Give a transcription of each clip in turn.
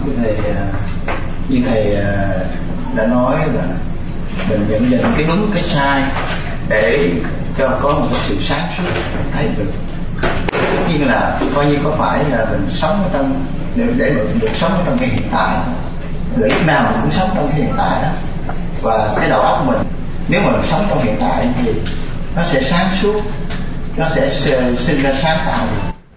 Như thầy đã nói là mình nhận định cái đúng cái sai để cho có một cái sự sáng suốt thấy được. Tất nhiên là coi như có phải là mình sống ở trong để mình được sống ở trong cái hiện tại, lúc nào mình cũng sống trong cái hiện tại đó, và cái đầu óc mình nếu mà mình sống trong hiện tại thì nó sẽ sáng suốt, nó sẽ sinh ra sáng tạo.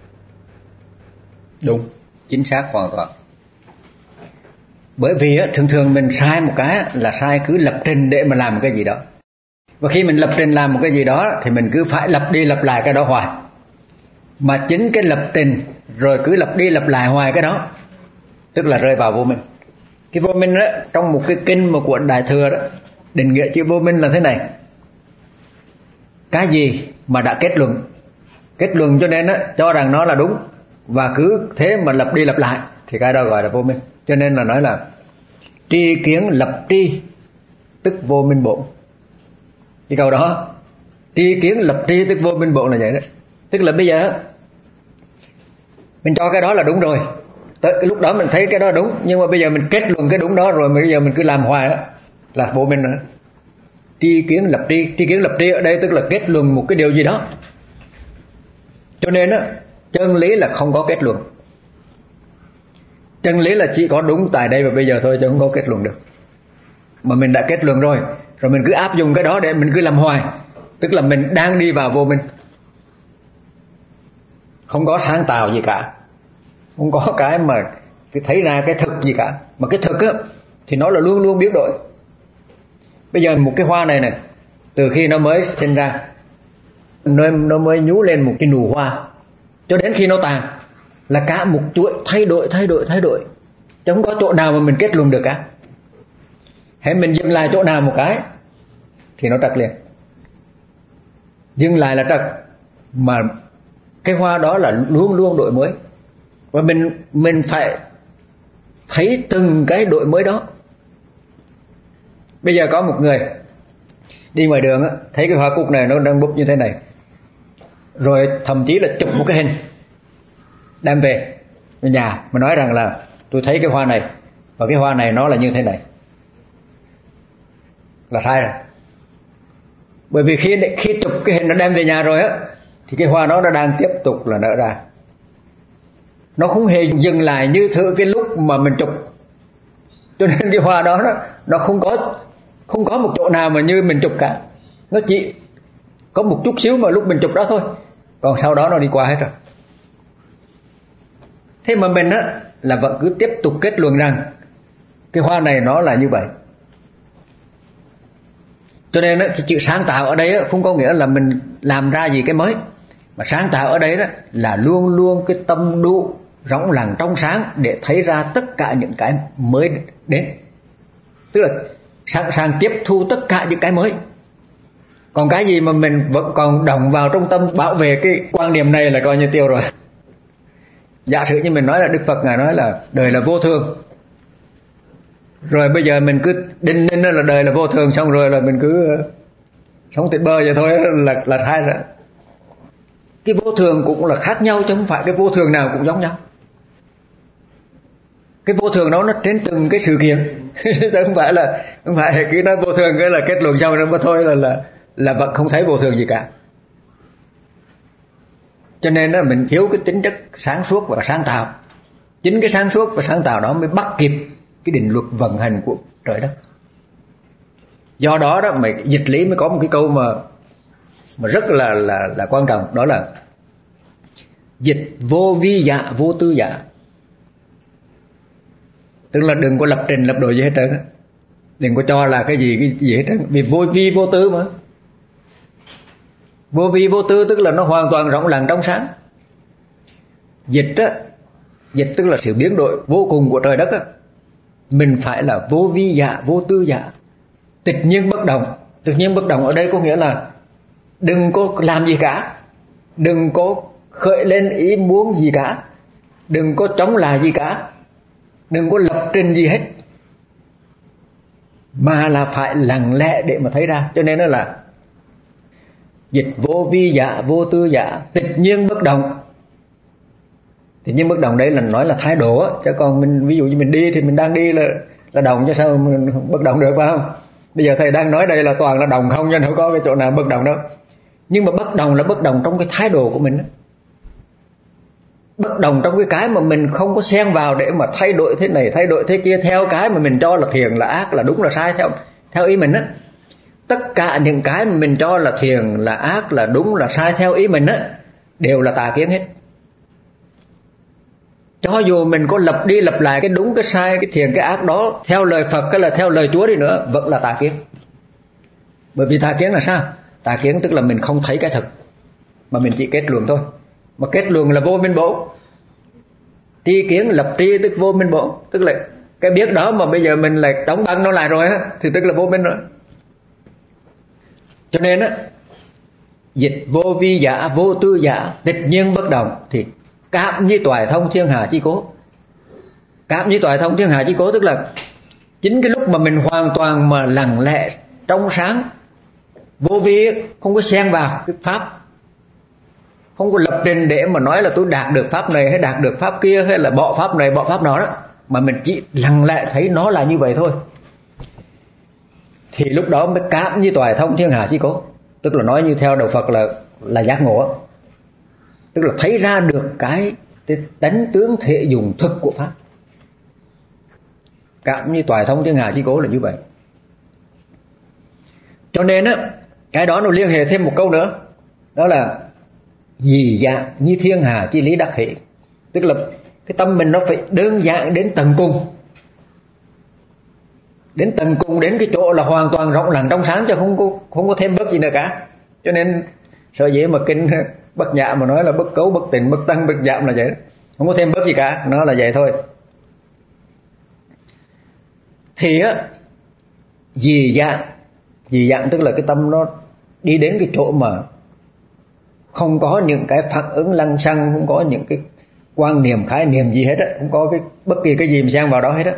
Đúng, chính xác hoàn toàn. Bởi vì thường thường mình sai một cái là sai cứ lập trình để mà làm một cái gì đó. Và khi mình lập trình làm một cái gì đó thì mình cứ phải lặp đi lặp lại cái đó hoài. Mà chính cái lập trình rồi cứ lặp đi lặp lại hoài cái đó, tức là rơi vào vô minh. Cái vô minh đó, trong một cái kinh mà của Đại Thừa đó, định nghĩa chữ vô minh là thế này: cái gì mà đã kết luận cho nên đó, cho rằng nó là đúng, và cứ thế mà lặp đi lặp lại thì cái đó gọi là vô minh. Cho nên là nói là tri kiến lập tri tức vô minh bổn. Cái câu đó, tri kiến lập tri tức vô minh bổn là vậy đó. Tức là bây giờ mình cho cái đó là đúng rồi, tới cái lúc đó mình thấy cái đó đúng, nhưng mà bây giờ mình kết luận cái đúng đó rồi, mà bây giờ mình cứ làm hoài đó là vô minh nữa. Tri kiến lập tri ở đây tức là kết luận một cái điều gì đó. Cho nên đó, chân lý là không có kết luận. Chân lý là chỉ có đúng tại đây và bây giờ thôi, chứ không có kết luận được. Mà mình đã kết luận rồi mình cứ áp dụng cái đó để mình cứ làm hoài, tức là mình đang đi vào vô minh. Không có sáng tạo gì cả, không có cái mà thấy ra cái thực gì cả. Mà cái thực á thì nó là luôn luôn biến đổi. Bây giờ một cái hoa này này, từ khi nó mới sinh ra, nó mới nhú lên một cái nụ hoa, cho đến khi nó tàn là cả một chuỗi thay đổi, chứ không có chỗ nào mà mình kết luận được cả. Hãy mình dừng lại chỗ nào một cái thì nó trật liền, dừng lại là trật. Mà cái hoa đó là luôn luôn đổi mới, và mình phải thấy từng cái đổi mới đó. Bây giờ có một người đi ngoài đường á, thấy cái hoa cúc này nó đang búp như thế này, rồi thậm chí là chụp một cái hình đem về nhà mà nói rằng là tôi thấy cái hoa này và cái hoa này nó là như thế này, là sai rồi. Bởi vì khi chụp cái hình nó đem về nhà rồi á, thì cái hoa nó đang tiếp tục là nở ra. Nó không hề dừng lại như thử cái lúc mà mình chụp. Cho nên cái hoa đó nó không có một chỗ nào mà như mình chụp cả. Nó chỉ có một chút xíu mà lúc mình chụp đó thôi, còn sau đó nó đi qua hết rồi. Thế mà mình á là vẫn cứ tiếp tục kết luận rằng cái hoa này nó là như vậy. Cho nên cái chữ sáng tạo ở đây không có nghĩa là mình làm ra gì cái mới, mà sáng tạo ở đây đó là luôn luôn cái tâm đủ rỗng lặng trong sáng để thấy ra tất cả những cái mới đến, tức là sẵn sàng tiếp thu tất cả những cái mới. Còn cái gì mà mình vẫn còn đồng vào trong tâm bảo vệ cái quan điểm này là coi như tiêu rồi. Giả sử như mình nói là Đức Phật Ngài nói là đời là vô thường, rồi bây giờ mình cứ đinh ninh là đời là vô thường, xong rồi là mình cứ sống tuyệt bơ vậy thôi là sai rồi. Cái vô thường cũng là khác nhau, chứ không phải cái vô thường nào cũng giống nhau. Cái vô thường đó nó trên từng cái sự kiện chứ không phải cứ nói vô thường cái là kết luận xong rồi mà thôi là vẫn không thấy vô thường gì cả. Cho nên đó, mình thiếu cái tính chất sáng suốt và sáng tạo. Chính cái sáng suốt và sáng tạo đó mới bắt kịp cái định luật vận hành của trời đất. Do đó đó mà dịch lý mới có một cái câu mà rất là quan trọng, đó là dịch vô vi dạ vô tư dạ. Tức là đừng có lập trình lập đồ gì hết trơn, đừng có cho là cái gì hết trơn, vì vô vi vô tư mà. Vô vi vô tư tức là nó hoàn toàn rộng lặng trong sáng. Dịch tức là sự biến đổi vô cùng của trời đất á. Mình phải là vô vi dạ vô tư dạ, tịch nhiên bất động. Tịch nhiên bất động ở đây có nghĩa là đừng có làm gì cả, đừng có khởi lên ý muốn gì cả, đừng có chống lại gì cả, đừng có lập trình gì hết, mà là phải lặng lẽ để mà thấy ra. Cho nên nó là dịch vô vi dạ vô tư dạ, tịch nhiên bất động. Thì nhưng bất động đấy là nói là thái độ á, chứ còn mình ví dụ như mình đi thì mình đang đi là động, chứ sao mình bất động được, phải không? Bây giờ thầy đang nói đây là toàn là động không, chứ không có cái chỗ nào bất động đâu. Nhưng mà bất động là bất động trong cái thái độ của mình đó. Bất động trong cái mà mình không có xen vào để mà thay đổi thế này thay đổi thế kia theo cái mà mình cho là thiền là ác là đúng là sai theo ý mình á. Tất cả những cái mà mình cho là thiền là ác là đúng là sai theo ý mình á đều là tà kiến hết. Cho dù mình có lặp đi lặp lại cái đúng cái sai cái thiền cái ác đó theo lời Phật hay là theo lời Chúa đi nữa vẫn là tà kiến. Bởi vì tà kiến là sao? Tà kiến tức là mình không thấy cái thực mà mình chỉ kết luận thôi. Mà kết luận là vô minh bổ. Tri kiến lập tri tức vô minh bổ, tức là cái biết đó mà bây giờ mình lại đóng băng nó lại rồi á thì tức là vô minh rồi. Cho nên á, dịch vô vi giả vô tư giả tịch nhiên bất động thì cảm như toại thông thiên hà chi cố. Cảm như toại thông thiên hà chi cố tức là chính cái lúc mà mình hoàn toàn mà lặng lẽ trong sáng vô vi, không có xen vào cái pháp, không có lập trình để mà nói là tôi đạt được pháp này hay đạt được pháp kia hay là bỏ pháp này bỏ pháp đó đó, mà mình chỉ lặng lẽ thấy nó là như vậy thôi, thì lúc đó mới cảm như toại thông thiên hà chi cố. Tức là nói như theo đạo Phật là giác ngộ, tức là thấy ra được cái tánh tướng thể dùng thực của pháp. Cảm như toại thông thiên hà chi cố là như vậy. Cho nên á, cái đó nó liên hệ thêm một câu nữa, đó là dị dạng như thiên hà chi lý đắc hỷ. Tức là cái tâm mình nó phải đơn giản đến tận cùng, đến tận cùng, đến cái chỗ là hoàn toàn rộng lặng trong sáng, chứ không có thêm bớt gì nữa cả. Cho nên sở dĩ mà kinh Bất Nhã mà nói là bất cấu bất tịnh bất tăng bất giảm là vậy đó, không có thêm bớt gì cả, nó là vậy thôi. Thì á, dị dạng tức là cái tâm nó đi đến cái chỗ mà không có những cái phản ứng lăng xăng, không có những cái quan niệm khái niệm gì hết á, không có cái bất kỳ cái gì mà xen vào đó hết á.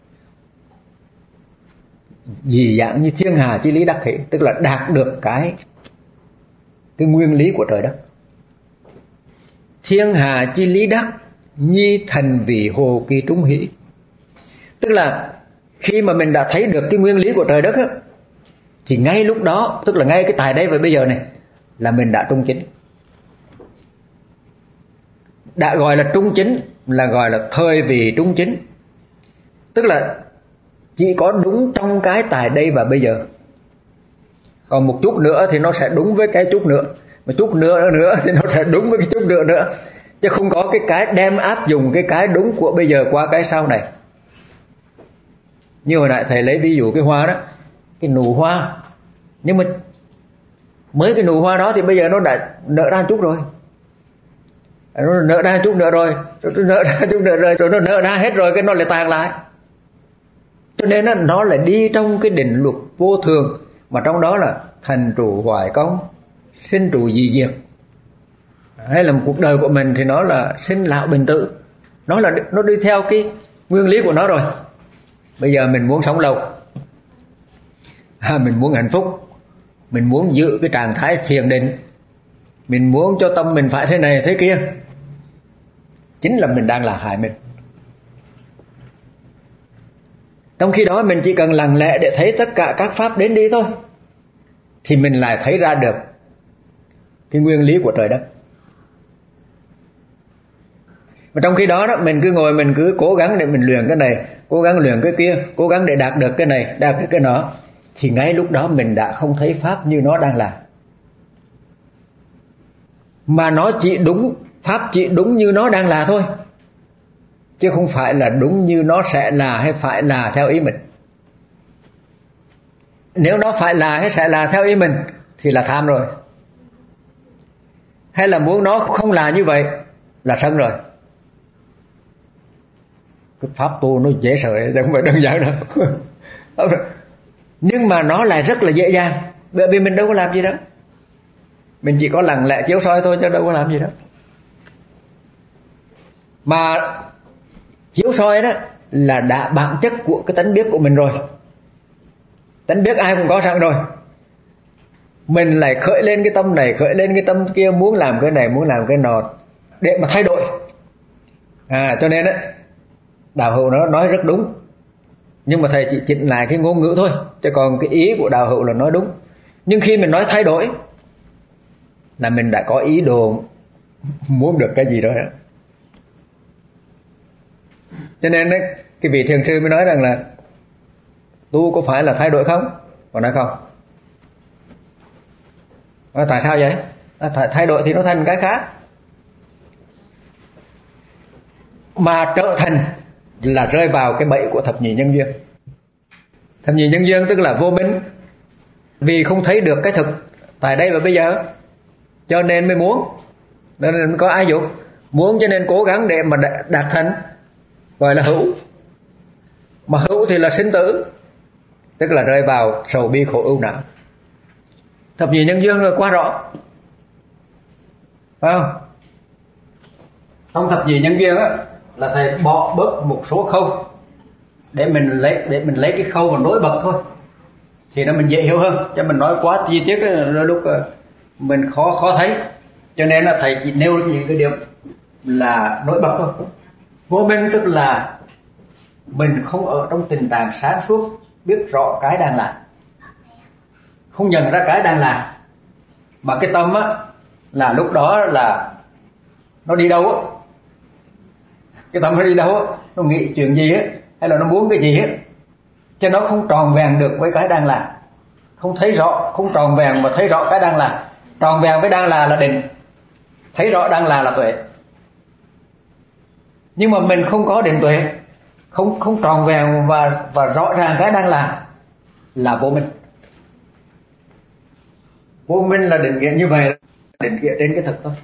Dị dạng như thiên hà chi lý đắc hỷ, tức là đạt được cái nguyên lý của trời đất. Thiên hà chi lý đắc nhi thần vị hồ kỳ trung hỷ, tức là khi mà mình đã thấy được cái nguyên lý của trời đất á, thì ngay lúc đó, tức là ngay cái tại đây và bây giờ này là mình đã trung chính. Đã gọi là trung chính là gọi là thời vị trung chính, tức là chỉ có đúng trong cái tại đây và bây giờ. Còn một chút nữa thì nó sẽ đúng với cái chút nữa, một chút nữa thì nó sẽ đúng với cái chút nữa, chứ không có cái đem áp dụng cái đúng của bây giờ qua cái sau này. Như hồi nãy thầy lấy ví dụ cái hoa đó, cái nụ hoa, nhưng mà mới cái nụ hoa đó thì bây giờ nó đã nở ra chút rồi, nó nở ra chút nữa rồi, nở ra chút nữa rồi, rồi nó nở ra hết rồi, cái nó lại tàn lại. Cho nên nó lại đi trong cái định luật vô thường, mà trong đó là thành trụ hoại công, sinh trụ dị diệt. Hay là một cuộc đời của mình thì nó là sinh lão bệnh tử, nó đi theo cái nguyên lý của nó rồi. Bây giờ mình muốn sống lâu, mình muốn hạnh phúc, mình muốn giữ cái trạng thái thiền định, mình muốn cho tâm mình phải thế này thế kia, chính là mình đang là hại mình. Trong khi đó mình chỉ cần lặng lẽ để thấy tất cả các pháp đến đi thôi, thì mình lại thấy ra được cái nguyên lý của trời đất. Mà trong khi đó mình cứ ngồi, mình cứ cố gắng để mình luyện cái này, cố gắng luyện cái kia, cố gắng để đạt được cái này, đạt được cái nọ, thì ngay lúc đó mình đã không thấy pháp như nó đang là. Mà nó chỉ đúng, pháp chỉ đúng như nó đang là thôi, chứ không phải là đúng như nó sẽ là hay phải là theo ý mình. Nếu nó phải là hay sẽ là theo ý mình thì là tham rồi, hay là muốn nó không là như vậy là sân rồi. Cái pháp tu nó dễ sợ, không phải đơn giản đâu. Nhưng mà nó lại rất là dễ dàng, bởi vì mình đâu có làm gì đâu, mình chỉ có lặng lẽ chiếu soi thôi chứ đâu có làm gì đâu. Mà chiếu soi đó là đã bản chất của cái tánh biết của mình rồi. Tánh biết ai cũng có sẵn rồi. Mình lại khởi lên cái tâm này, khởi lên cái tâm kia, muốn làm cái này, muốn làm cái nọ để mà thay đổi. Cho nên á, Đạo Hữu nó nói rất đúng, nhưng mà thầy chỉ chỉnh lại cái ngôn ngữ thôi, chứ còn cái ý của Đạo Hữu là nói đúng. Nhưng khi mình nói thay đổi là mình đã có ý đồ muốn được cái gì đó. Cho nên đấy, cái vị thiền sư mới nói rằng là tu có phải là thay đổi không? Còn nói không. Tại sao vậy? Thay đổi thì nó thành cái khác. Mà trở thành là rơi vào cái bẫy của thập nhị nhân duyên. Thập nhị nhân duyên tức là vô minh, vì không thấy được cái thực tại đây và bây giờ, cho nên mới muốn. Nên có ai dục muốn, cho nên cố gắng để mà đạt thành, gọi là hữu. Mà hữu thì là sinh tử, tức là rơi vào sầu bi khổ ưu não. Thập nhị nhân duyên rồi quá rõ, phải không? Trong thập nhị nhân duyên á, là thầy bỏ bớt một số khâu để mình lấy cái khâu mà nối bật thôi, thì nó mình dễ hiểu hơn. Chứ mình nói quá chi tiết đôi lúc mình khó thấy. Cho nên là thầy chỉ nêu những cái điểm là nổi bật thôi. Vô minh tức là mình không ở trong tình trạng sáng suốt, biết rõ cái đang làm, không nhận ra cái đang làm, mà cái tâm á là lúc đó là nó đi đâu á, cái tâm nó đi đâu á, nó nghĩ chuyện gì á, hay là nó muốn cái gì á, cho nó không tròn vẹn được với cái đang làm, không thấy rõ, không tròn vẹn mà thấy rõ cái đang làm. Tròn vẹn với đang là định, thấy rõ đang là tuệ. Nhưng mà mình không có định tuệ, không tròn vẹn và rõ ràng cái đang là vô minh. Vô minh là định nghĩa như vậy, định nghĩa trên cái thực thôi.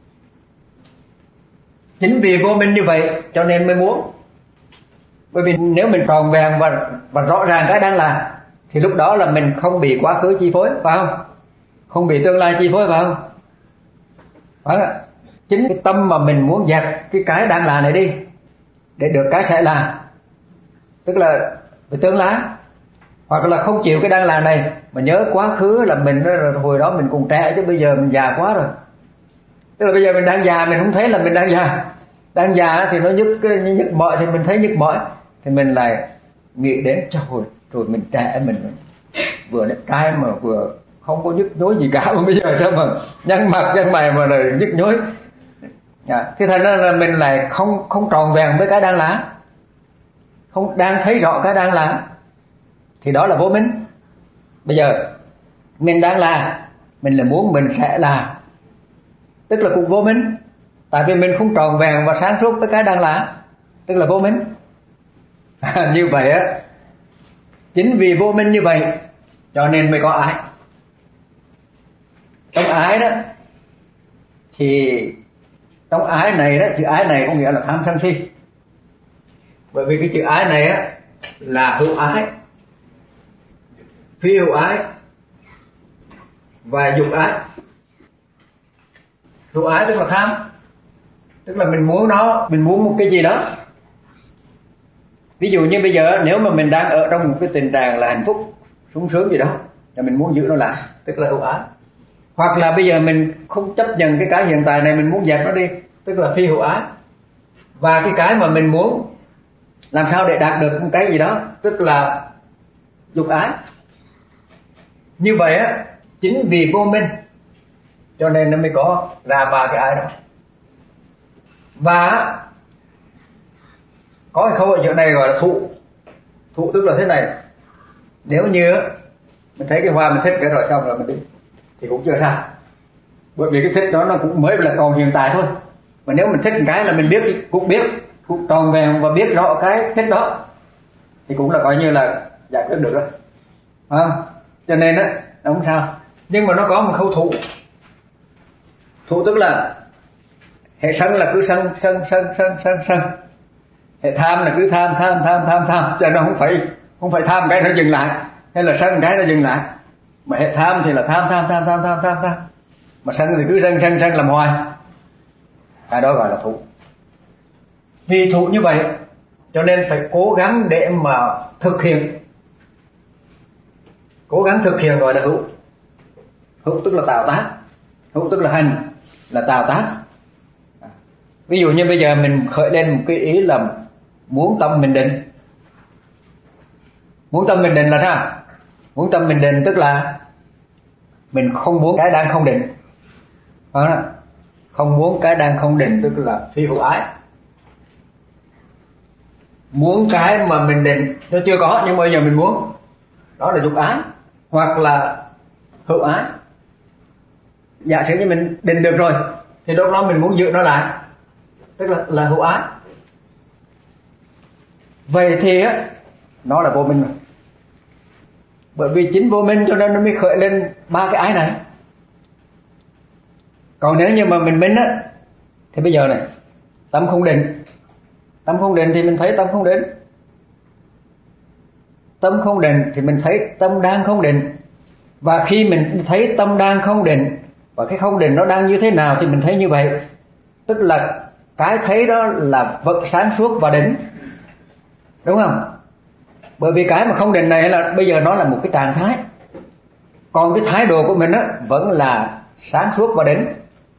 Chính vì vô minh như vậy cho nên mới muốn. Bởi vì nếu mình tròn vẹn và rõ ràng cái đang làm, thì lúc đó là mình không bị quá khứ chi phối, phải không? Không bị tương lai chi phối, phải không? Phải không? Chính cái tâm mà mình muốn dẹp cái đang làm này đi, để được cái sẽ làm, tức là về tương lai. Hoặc là không chịu cái đang làm này mà nhớ quá khứ là mình hồi đó mình còn trẻ, chứ bây giờ mình già quá rồi. Tức là bây giờ mình đang già, mình không thấy là mình đang già. Đang già thì nó nhức mỏi, thì mình thấy nhức mỏi, thì mình lại nghĩ đến trời, rồi mình trẻ, mình vừa đẹp trai mà vừa không có nhức nhối gì cả, mà bây giờ sao mà nhăn mặt nhăn mày mà là nhức nhối. Thế thành ra là mình lại không tròn vẹn với cái đang làm, không đang thấy rõ cái đang làm, thì đó là vô minh. Bây giờ mình đang làm, mình là muốn mình sẽ làm, tức là cũng vô minh. Tại vì mình không tròn vẹn và sáng suốt với cái đang làm, tức là vô minh. Như vậy á, chính vì vô minh như vậy cho nên mới có ái. Trong ái đó, thì trong ái này đó, chữ ái này có nghĩa là tham sân si. Bởi vì cái chữ ái này á là hữu ái, phi hữu ái và dục ái. Hữu ái tức là tham, tức là mình muốn nó, mình muốn một cái gì đó. Ví dụ như bây giờ nếu mà mình đang ở trong một cái tình trạng là hạnh phúc, sung sướng gì đó, thì mình muốn giữ nó lại, tức là hữu ái. Hoặc là bây giờ mình không chấp nhận cái hiện tại này, mình muốn dẹp nó đi, tức là phi hữu ái. Và cái mà mình muốn làm sao để đạt được một cái gì đó, tức là dục ái. Như vậy á, chính vì vô minh cho nên nó mới có ra ba cái ái đó. Và có cái khâu ở chỗ này gọi là thụ. Thụ tức là thế này: nếu như mình thấy cái hoa mình thích cái rồi xong rồi mình đi thì cũng chưa sao, bởi vì cái thích đó nó cũng mới là còn hiện tại thôi. Mà nếu mình thích một cái là mình cũng tròn vẹn và biết rõ cái thích đó, thì cũng là coi như là giải quyết được rồi. Cho nên á, nó không sao. Nhưng mà nó có một khâu thụ. Thụ tức là hệ sân là cứ sân. Hệ tham là cứ tham, cho nó không phải tham cái nó dừng lại, hay là sân cái nó dừng lại. Mà hệ tham thì là tham. Mà sân thì cứ sân làm hoài. Cái đó gọi là thụ. Vì thụ như vậy cho nên phải cố gắng để mà thực hiện. Cố gắng thực hiện gọi là hữu. Hữu tức là tạo tác, hữu tức là hành, là tạo tác. Ví dụ như bây giờ mình khởi lên một cái ý là muốn tâm mình định. Muốn tâm mình định là sao? Muốn tâm mình định tức là mình không muốn cái đang không định. Không muốn cái đang không định tức là phi hữu ái. Muốn cái mà mình định nó chưa có nhưng bây giờ mình muốn, đó là dục ái. Hoặc là hữu ái. Giả sử như mình định được rồi thì lúc đó mình muốn giữ nó lại, tức là hữu ái. Vậy thì á, nó là vô minh rồi. Bởi vì chính vô minh cho nên nó mới khởi lên ba cái ái này. Còn nếu như mà mình minh á, thì bây giờ này, tâm không định. Tâm không định thì mình thấy tâm không định. Tâm không định thì mình thấy tâm đang không định. Và khi mình thấy tâm đang không định, và cái không định nó đang như thế nào thì mình thấy như vậy. Tức là cái thấy đó là vật sáng suốt và định. Đúng không? Bởi vì cái mà không định này là bây giờ nó là một cái trạng thái. Còn cái thái độ của mình á vẫn là sáng suốt và định.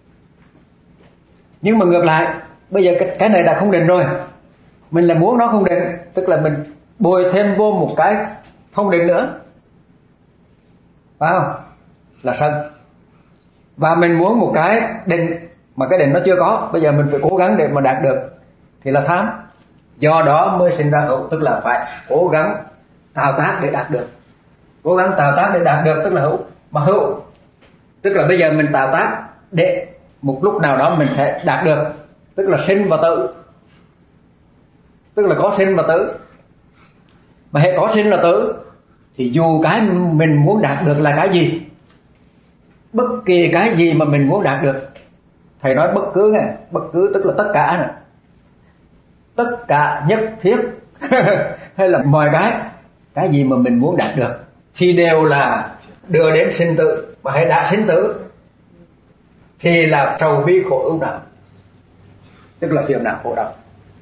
Nhưng mà ngược lại, bây giờ cái này đã không định rồi, mình là muốn nó không định, tức là mình bồi thêm vô một cái không định nữa, phải không? Là sân. Và mình muốn một cái định mà cái định nó chưa có, bây giờ mình phải cố gắng để mà đạt được, thì là tham. Do đó mới sinh ra hữu, tức là phải cố gắng tạo tác để đạt được. Cố gắng tạo tác để đạt được tức là hữu. Mà hữu tức là bây giờ mình tạo tác để một lúc nào đó mình sẽ đạt được, tức là sinh và tử. Tức là có sinh và tử. Mà hệ có sinh là tử thì dù cái mình muốn đạt được là cái gì, bất kỳ cái gì mà mình muốn đạt được, thầy nói bất cứ này, bất cứ tức là tất cả này, tất cả nhất thiết hay là mọi cái gì mà mình muốn đạt được thì đều là đưa đến sinh tử. Mà hãy đã sinh tử thì là sầu bi khổ ưu não, tức là phiền não khổ đau.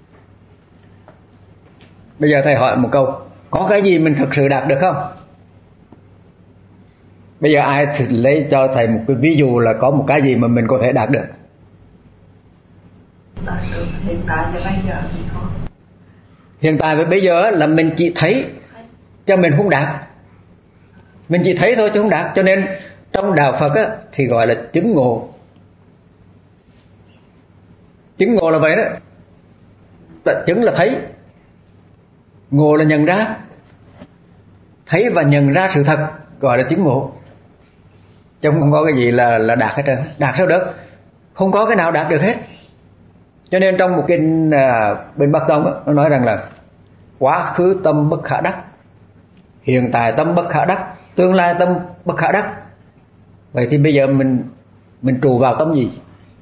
Bây giờ thầy hỏi một câu, có cái gì mình thực sự đạt được không? Bây giờ ai thì lấy cho thầy một cái ví dụ là có một cái gì mà mình có thể đạt được. Hiện tại và bây giờ thì có. Hiện tại và bây giờ là mình chỉ thấy cho mình không đạt. Mình chỉ thấy thôi chứ không đạt. Cho nên trong đạo Phật á, thì gọi là chứng ngộ. Chứng ngộ là vậy đó. Chứng là thấy, ngộ là nhận ra. Thấy và nhận ra sự thật gọi là chứng ngộ. Chứ không có cái gì là đạt hết trơn. Đạt sao được? Không có cái nào đạt được hết. Cho nên trong một kinh bên Bắc Tông nó nói rằng là quá khứ tâm bất khả đắc, hiện tại tâm bất khả đắc, tương lai tâm bất khả đắc. Vậy thì bây giờ mình trụ vào tâm gì?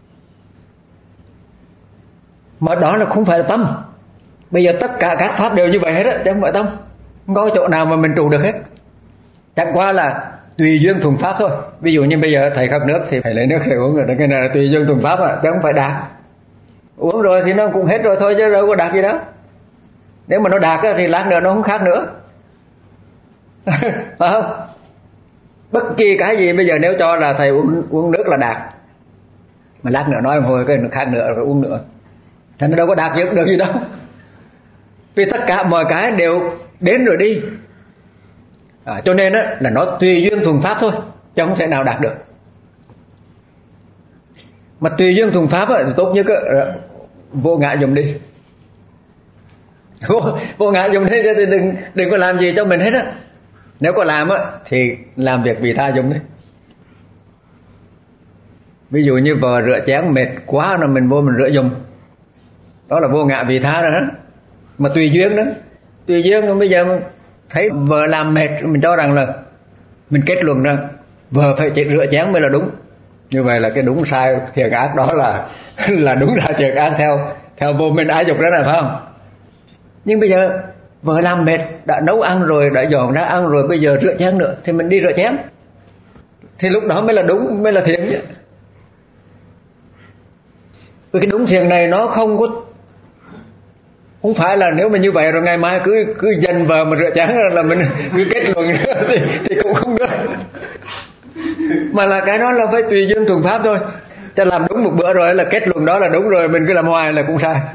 Mà đó là không phải là tâm. Bây giờ tất cả các pháp đều như vậy hết á, chứ không phải tâm. Không có chỗ nào mà mình trụ được hết. Chẳng qua là tùy duyên thuần pháp thôi. Ví dụ như bây giờ thầy khát nước thì phải lấy nước để uống, rồi cái này là tùy duyên thuần pháp chứ không phải đạt. Uống rồi thì nó cũng hết rồi thôi chứ đâu có đạt gì đâu. Nếu mà nó đạt thì lát nữa nó không khác nữa. Phải không? Bất kỳ cái gì bây giờ nếu cho là thầy uống nước là đạt, mà lát nữa nói hồi cái khác nữa rồi uống nữa, thì nó đâu có đạt được gì đâu. Vì tất cả mọi cái đều đến rồi đi. Cho nên á, là nó tùy duyên thuần pháp thôi, chứ không thể nào đạt được. Mà tùy duyên thuần pháp á, thì tốt nhất á, vô ngã dùng đi. Vô ngã dùng đi, thì đừng có làm gì cho mình hết á. Nếu có làm á thì làm việc vì tha dùng đi. Ví dụ như vợ rửa chén mệt quá là mình vô mình rửa dùng, đó là vô ngã vì tha rồi đó. Mà tùy duyên đó. Tùy duyên bây giờ mình thấy vợ làm mệt, mình cho rằng là mình kết luận rằng vợ phải rửa chén mới là đúng. Như vậy là cái đúng sai thiện ác đó là đúng sai thiện ác theo vô minh ái dục đó này, phải không? Nhưng bây giờ vợ làm mệt, đã nấu ăn rồi, đã dọn ra ăn rồi, bây giờ rửa chén nữa thì mình đi rửa chén, thì lúc đó mới là đúng, mới là thiện chứ. Vì cái đúng thiện này nó không không phải là nếu mà như vậy rồi ngày mai cứ dành vợ mà rửa chén là mình cứ kết luận thì cũng không được. Mà là cái đó là phải tùy duyên thuần pháp thôi. Chứ làm đúng một bữa rồi là kết luận đó là đúng rồi, mình cứ làm hoài là cũng sai.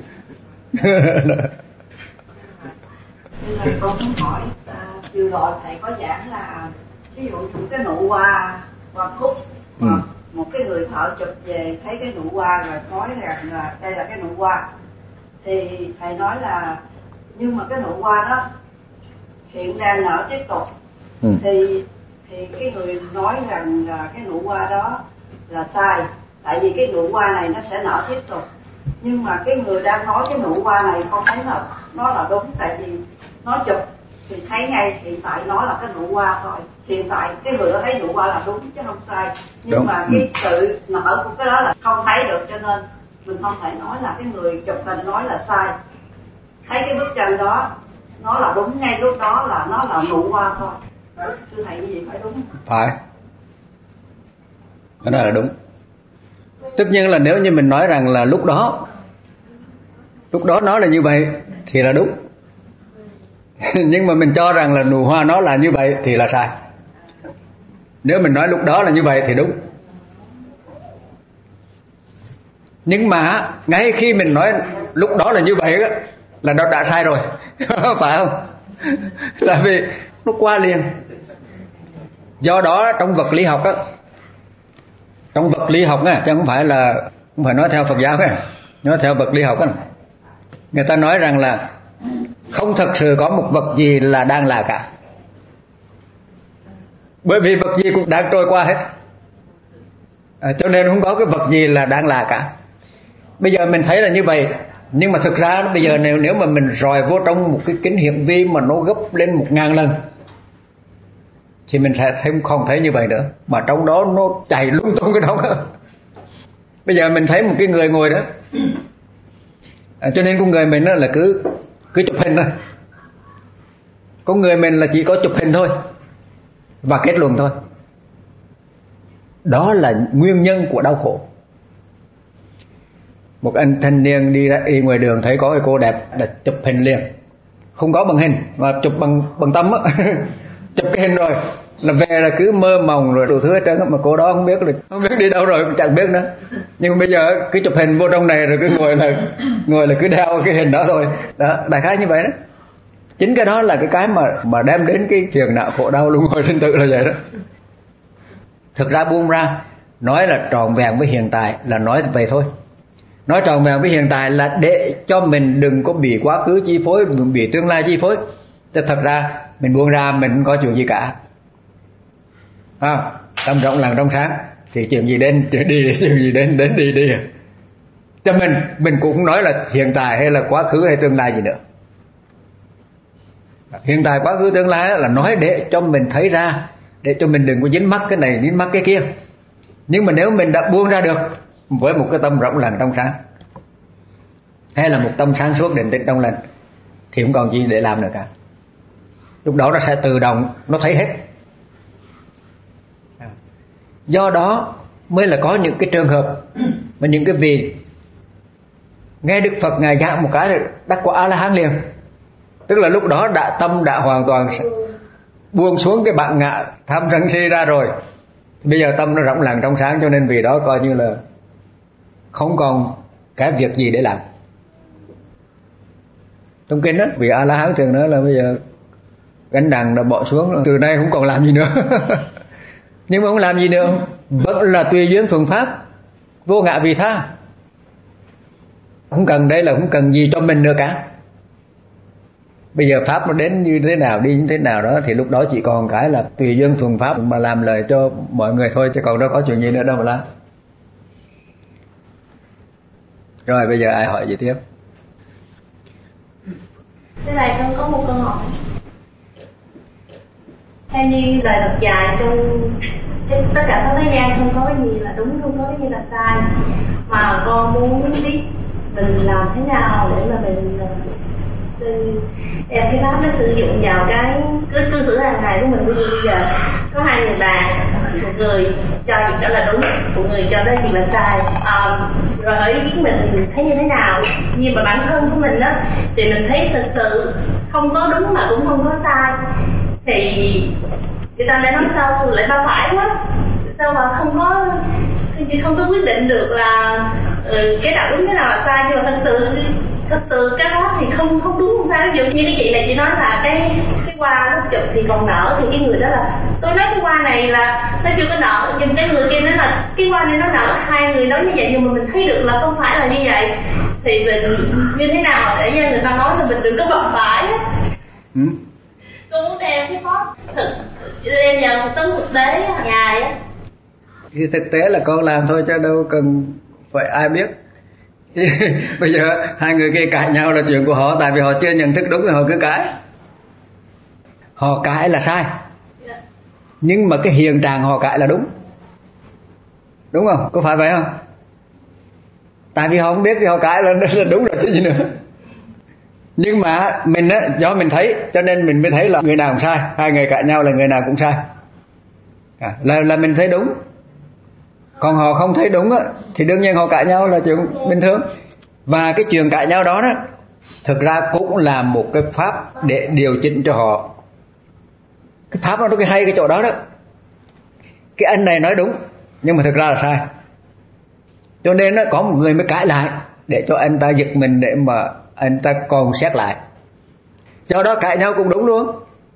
Nên là con muốn hỏi, vừa rồi thầy có giảng là ví dụ những cái nụ hoa cúc, một cái người thợ chụp về thấy cái nụ hoa rồi nói rằng là đây là cái nụ hoa, thì thầy nói là nhưng mà cái nụ hoa đó hiện đang nở tiếp tục, thì cái người nói rằng là cái nụ hoa đó là sai, tại vì cái nụ hoa này nó sẽ nở tiếp tục, nhưng mà cái người đang nói cái nụ hoa này không thấy là nó là đúng, tại vì nó chụp thì thấy ngay hiện tại nó là cái nụ hoa thôi, hiện tại cái người đó thấy nụ hoa là đúng chứ không sai, nhưng đúng. Mà cái sự nở của cái đó là không thấy được, cho nên mình không thể nói là cái người chụp hình nói là sai, thấy cái bức tranh đó nó là đúng ngay lúc đó là nó là nụ hoa thôi. Thưa thầy, như vậy phải đúng không? Phải, cái đó là đúng. Tất nhiên là nếu như mình nói rằng là lúc đó nó là như vậy thì là đúng. Nhưng mà mình cho rằng là nụ hoa nó là như vậy thì là sai. Nếu mình nói lúc đó là như vậy thì đúng. Nhưng mà ngay khi mình nói lúc đó là như vậy là nó đã sai rồi. Phải không? Tại vì nó qua liền. Do đó trong vật lý học á, chứ không phải nói theo Phật giáo á, nói theo vật lý học á, người ta nói rằng là không thật sự có một vật gì là đang là cả, bởi vì vật gì cũng đang trôi qua hết, cho nên không có cái vật gì là đang là cả. Bây giờ mình thấy là như vậy, nhưng mà thực ra bây giờ nếu mà mình rọi vô trong một cái kính hiển vi mà nó gấp lên 1000 lần thì mình sẽ không thấy như vậy nữa, mà trong đó nó chảy lung tung cái đó. Bây giờ mình thấy một cái người ngồi đó, cho nên con người mình là cứ chụp hình thôi. Con người mình là chỉ có chụp hình thôi và kết luận thôi. Đó là nguyên nhân của đau khổ. Một anh thanh niên đi ngoài đường thấy có cái cô đẹp là chụp hình liền, không có bằng hình mà chụp bằng tâm á. Chụp cái hình rồi là về là cứ mơ mộng rồi đủ thứ hết trơn, mà cô đó không biết đi đâu rồi, chẳng biết nữa. Nhưng bây giờ cứ chụp hình vô trong này rồi cứ ngồi là cứ đeo cái hình đó thôi. Đó, đại khái như vậy đó. Chính cái đó là cái mà đem đến cái phiền não khổ đau luân hồi sinh tử là vậy đó. Thực ra buông ra nói là trọn vẹn với hiện tại là nói vậy thôi. Nói trọn vẹn với hiện tại là để cho mình đừng có bị quá khứ chi phối, đừng bị tương lai chi phối. Chứ thật ra mình buông ra mình không có chuyện gì cả. Tâm rộng lặng trong sáng thì chuyện gì đến đi, chuyện gì đến đi. Cho mình cũng không nói là hiện tại hay là quá khứ hay tương lai gì nữa. Hiện tại quá khứ tương lai là nói để cho mình thấy ra, để cho mình đừng có dính mắc cái này dính mắc cái kia. Nhưng mà nếu mình đã buông ra được với một cái tâm rộng lặng trong sáng, hay là một tâm sáng suốt định tĩnh trong lành, thì không còn gì để làm nữa cả. Lúc đó nó sẽ tự động nó thấy hết. Do đó mới là có những cái trường hợp mà những cái vị nghe Đức Phật Ngài giảng một cái rồi đắc quả A-la-hán liền. Tức là lúc đó tâm đã hoàn toàn buông xuống cái bản ngã tham sân si ra rồi. Bây giờ tâm nó rộng lặng trong sáng, cho nên vì đó coi như là không còn cái việc gì để làm. Trong kinh đó, vì A-la-hán thường nói là bây giờ gánh nặng đã bỏ xuống, từ nay không còn làm gì nữa. Nhưng mà không làm gì nữa, vẫn là tùy duyên thuận pháp, vô ngã vị tha. Không cần đây là không cần gì cho mình nữa cả. Bây giờ pháp nó đến như thế nào, đi như thế nào đó, thì lúc đó chỉ còn cái là tùy duyên thuận pháp mà làm lời cho mọi người thôi, chứ còn đâu có chuyện gì nữa đâu mà làm. Rồi bây giờ ai hỏi gì tiếp? Thế này con có một câu hỏi. Theo như lời Phật dạy trong tất cả các thế gian không có cái gì là đúng, không có cái gì là sai, mà con muốn biết mình làm thế nào để mà mình em cái pháp nó sử dụng vào cái cư xử hàng ngày của mình. Ví dụ bây giờ có hai người bạn, một người cho việc đó là đúng, một người cho đó việc là sai, rồi ở ý kiến mình thấy như thế nào. Nhưng mà bản thân của mình á thì mình thấy thực sự không có đúng mà cũng không có sai, thì người ta đã nói sao lại ba phải quá, sao mà không có chị không có quyết định được là cái nào đúng cái nào là sai, nhưng mà thật sự cái đó thì không đúng không sai. Ví dụ như cái chị này chị nói là cái hoa lúc chụp thì còn nở, thì cái người đó là tôi nói cái hoa này là nó chưa có nở, nhưng cái người kia nói là cái hoa này nó nở. Hai người nói như vậy nhưng mà mình thấy được là không phải là như vậy, thì mình như thế nào để cho người ta nói thì mình đừng có bập bãi. Tôi muốn đem cái pháp đem vào cuộc sống thực tế hàng ngày á. Thì thực tế là con làm thôi chứ đâu cần phải ai biết. Bây giờ hai người kia cãi nhau là chuyện của họ, tại vì họ chưa nhận thức đúng thì họ cứ cãi. Họ cãi là sai, nhưng mà cái hiện trạng họ cãi là đúng. Đúng không? Có phải vậy không? Tại vì họ không biết thì họ cãi là đúng rồi chứ gì nữa. Nhưng mà mình á, do mình thấy cho nên mình mới thấy là người nào cũng sai. Hai người cãi nhau là người nào cũng sai, là mình thấy đúng. Còn họ không thấy đúng á, thì đương nhiên họ cãi nhau là chuyện bình thường. Và cái chuyện cãi nhau đó thực ra cũng là một cái pháp để điều chỉnh cho họ. Cái pháp nó cái hay cái chỗ đó đó. Cái anh này nói đúng nhưng mà thực ra là sai, cho nên có một người mới cãi lại để cho anh ta giật mình, để mà anh ta còn xét lại. Do đó cãi nhau cũng đúng luôn.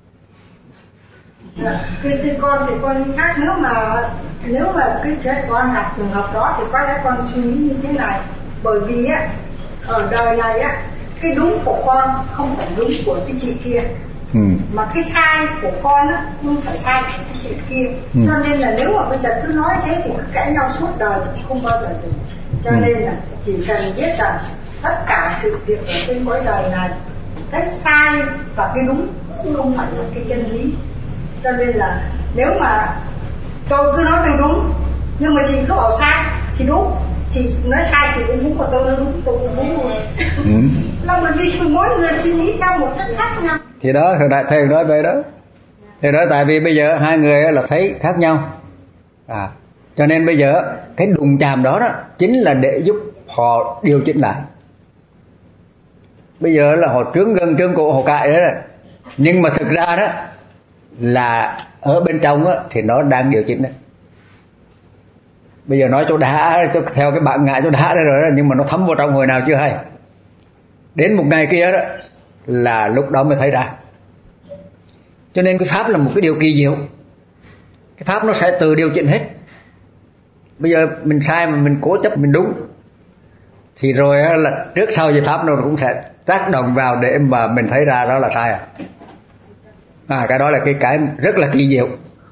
Khi sinh con thì con khác, nếu mà cái con gặp trường hợp đó thì có lẽ con suy nghĩ như thế này. Bởi vì á, ở đời này á, cái đúng của con không phải đúng của cái chị kia, mà cái sai của con á không phải sai của cái chị kia. Cho nên là nếu mà bây giờ cứ nói thế thì cứ cãi nhau suốt đời thì không bao giờ được. Cho nên là chỉ cần biết rằng tất cả sự việc ở trên cõi đời này, cái sai và cái đúng không phải là cái chân lý. Cho nên là nếu mà tôi cứ nói tôi đúng nhưng mà chị cứ bảo sai thì đúng, chị nói sai chị cũng đúng, mà tôi nói đúng tôi cũng đúng luôn. Là bởi vì mỗi người suy nghĩ theo một cách khác nhau. Thì đó, thầy nói vậy đó. Thì đó, tại vì bây giờ hai người là thấy khác nhau, cho nên bây giờ cái đụng chạm đó chính là để giúp họ điều chỉnh lại. Bây giờ là họ trướng gân trướng cổ họ cãi đấy, nhưng mà thực ra đó là ở bên trong thì nó đang điều chỉnh đấy. Bây giờ nói chỗ đã, theo cái bản ngã chỗ đã đấy rồi đó, nhưng mà nó thấm vào trong hồi nào chưa hay. Đến một ngày kia đó là lúc đó mới thấy ra. Cho nên cái pháp là một cái điều kỳ diệu. Cái pháp nó sẽ tự điều chỉnh hết. Bây giờ mình sai mà mình cố chấp mình đúng, thì rồi là trước sau gì pháp nó cũng sẽ tác động vào để mà mình thấy ra đó là sai. Cái đó là cái rất là kỳ diệu.